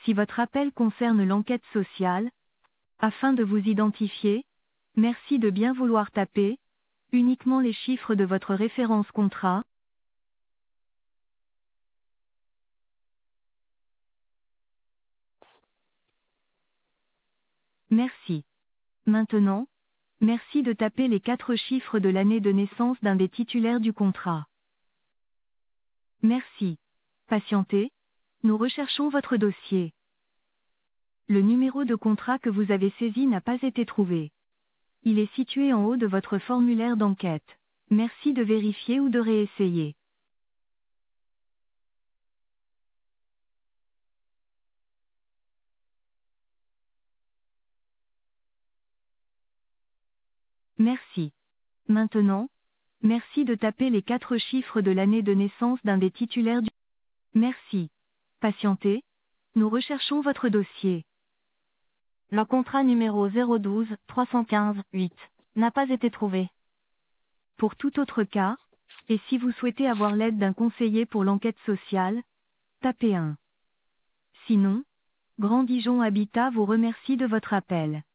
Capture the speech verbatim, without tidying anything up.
Si votre appel concerne l'enquête sociale, afin de vous identifier, merci de bien vouloir taper uniquement les chiffres de votre référence contrat. Merci. Maintenant, merci de taper les quatre chiffres de l'année de naissance d'un des titulaires du contrat. Merci. Patientez, nous recherchons votre dossier. Le numéro de contrat que vous avez saisi n'a pas été trouvé. Il est situé en haut de votre formulaire d'enquête. Merci de vérifier ou de réessayer. Merci. Maintenant, merci de taper les quatre chiffres de l'année de naissance d'un des titulaires du... Merci. Patientez, nous recherchons votre dossier. Le contrat numéro zéro douze trois cent quinze huit n'a pas été trouvé. Pour tout autre cas, et si vous souhaitez avoir l'aide d'un conseiller pour l'enquête sociale, tapez un. Sinon, Grand Dijon Habitat vous remercie de votre appel.